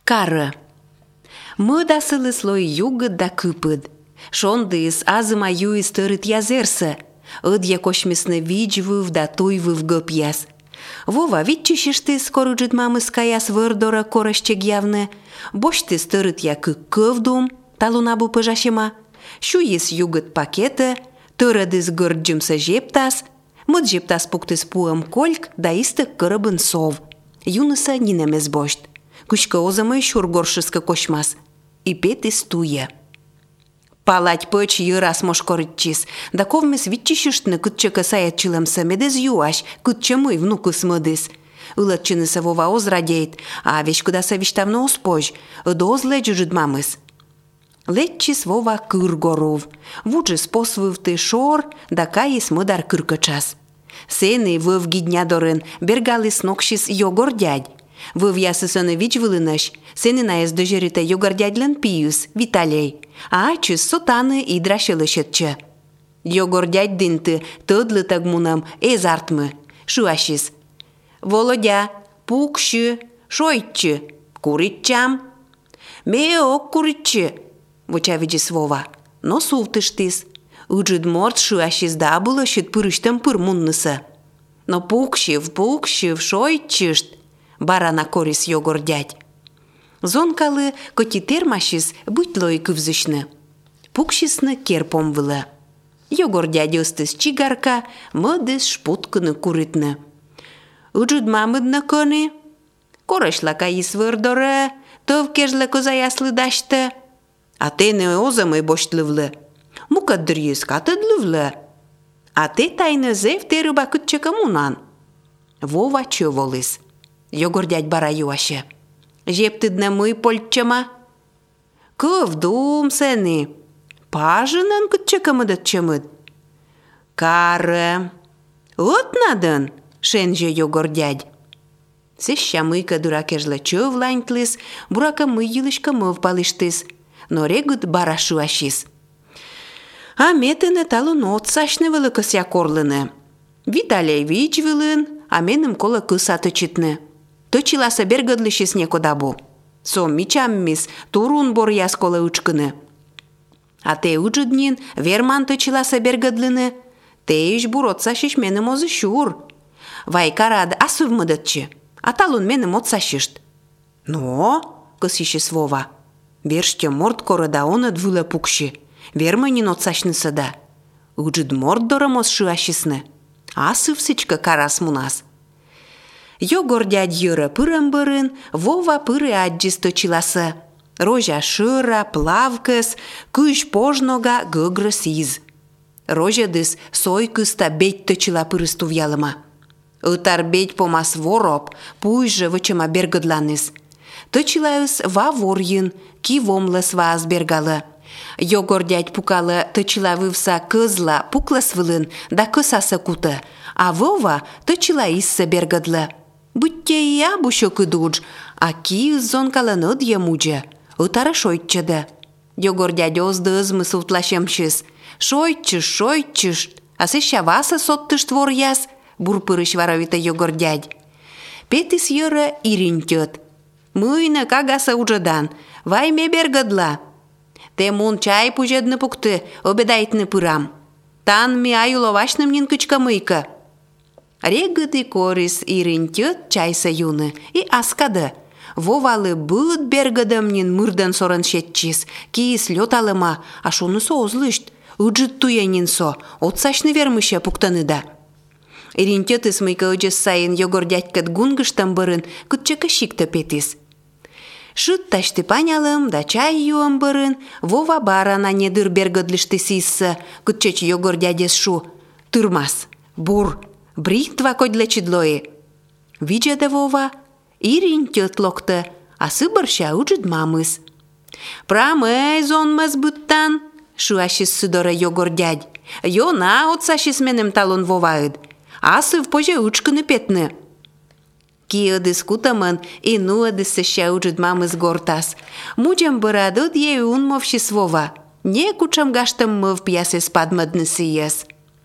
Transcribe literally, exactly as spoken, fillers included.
Карă. Mă da să lăsloi jugă da câpăd. Шондыс азыма юис тырыт язерсы. Ыд якошмисны вичвыв да туйвыв гып яс. Вова витчишиштыс корыджит мамыс каяс вырдора корощек явны. Боштыс тырыт якы кывдум, талунабу пыжашема. Шуис югыт пакеты, тырыдыс гырджымсы жептас. Мыд жептас пуктыс пуым кольк да истык кырыбын сов. Юныса нинемес бошт. Кучка озымы шургоршыска кошмас. И петыс туя. Палать пăч йырас мошкорытчис, да ковмес витчишиштны кытче кысаят чылымсы медез юаш, кытче мый внукыс мыдыс. Ылатчынысы Вова озрадеет, а вещь кудаса виштавно успож, ыдоз лечужит мамыс. Летчис Вова кыргоров, вуджис посвывты шор, да каис мыдар кыркачас. Сены вăв гиднядорын, бергалыс нокшис йогор дядь. Вăв ясысыны вич вылыныш, сены наес дожерита йогор дядьлын пиюс, Виталей. А чыз сотаны и драшылышетчы. Йогор дядь дынты тыдлы тагмунам эз артмы. Шуашис. Володя, пукшы, шойчы, куритчам. Меок куритчы, вочавиджис Вова. Но сувтыштыс. Ыджыд морд шуашис да булышет пырыштым пыр муннысы. Но пукшив, пукшив, шойчышт. Барана корис йогор дядь. Зонкалы котитермашис бұтлой күвзішні. Пукшисны керпом вылы. Йогор дядь остыс чигарка, мыдыс шпуткыны курытны. Үджуд мамыдны көні. Корышла кайыс вырдоры, тов кежлі козаяслы дашты. А тені озымы боштлывлы. Мукаддыр ес катыдлывлы. А те тайны зев терыба күтче комунан. Вова чö волыс. Йогор дядь бара юашы. Жептыдны мый польчыма. Кывдум сені. Пажынын күтче кымыдыт чымыд. Кары. Отнадын, шенже Йогор дядь. Сеща мыйка дуракежлы чö вланьтлыс, бурака мый йылышка мыв палыштыс. Но регыт бара шуашис. А метыны талын отсашны вылы кыся корлыны. Виталей вич вылын, а меным кола кысаты читны. Точиласа бергăдлышис некодабу. Со мичаммис турун бор яс кола учкыны. А те учыднин верман точиласа бергăдлыны. Те иш буротсашиш меным озы шур. Вайкарад асывмыдытчы. А талун меным отсашишт. Но, кысишис Вова. Верште морд корыда оныд вылы пукши. Верманин отсашнысы да. Учыд морд дорамоз шуашисны. Асывсычка карас мунас. Йогор дядь йыры пырым бырын, Вова пыры аджис точиласы. Рожа шыра, плавкыс, күш пожнога гыгры сиз. Рожа дыс сой кыста беть точила пырыс тувялыма. Ытар беть помас вороп, пуйжы вычыма бергыдланыс. Точилайыс ва ворйын, кивомлыс ваз бергалы. Йогор дядь пукалы точила вывса кызла пуклас вылын да кысасы куты, а Вова точила иссы бергыдлы. Будьте я бушо кыдудж, а ки зонкаланод емуджа. Утары шойчыды. Йогор дядь озды ызмыс утлашемшис. Шойчыш, шойчыш, а сеща васа соттыш твор яс, бурпырыш варавита Йогор дядь. Петис йыры иринтёт. Мыйны кагаса уджадан, вайме бергадла. Те мун чай пужедны пукты, обедайтны пырам. Тан ми аюловашным нин кычка мыйка. Регыды корис иринтёт чайса юны и аскады. Вовалы быт бергадымнин мырдан сорын шетчис, киис лёталыма, а шуны со озлышт, ыджыт туянин со, отсашны вермыша пуктаныда. Иринтёт исмыйка ыджыс сайын Йогор дядькат гунгыштам бырын, кытчака шикта петис. Шыт ташты панялым да чай юам бырын, Вова барана недыр бергыдлышты сиссы, кытчач Йогор дядес шу, тырмас, бур, брихтва кодля чедлои. Виджада Вова, иринтёт локты, а сыбырша уджыд мамыс. Прамэй зонмас бұттан, шуашис сыдора Йогор дядь. Йона отсашис менем талон Воваыд, а сыв поже учкыны петны. Киодыс кутамын и нуадыс сеща уджыд мамыс гортас. Муджам бырадыд ей унмовшис Вова. Не кучам гаштам мыв пьясе спадмадны сиес.